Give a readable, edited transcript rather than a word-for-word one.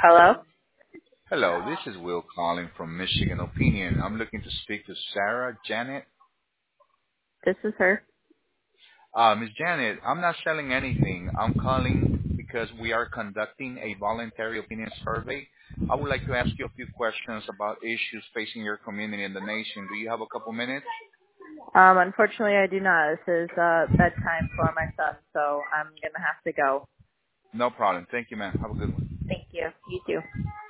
Hello? Hello, this is Will calling from Michigan Opinion. I'm looking to speak to Sarah Janet. This is her. Ms. Janet, I'm not selling anything. I'm calling because we are conducting a voluntary opinion survey. I would like to ask you a few questions about issues facing your community and the nation. Do you have a couple minutes? Unfortunately, I do not. This is bedtime for my son, so I'm going to have to go. No problem. Thank you, ma'am. Have a good one. Thank you. You too.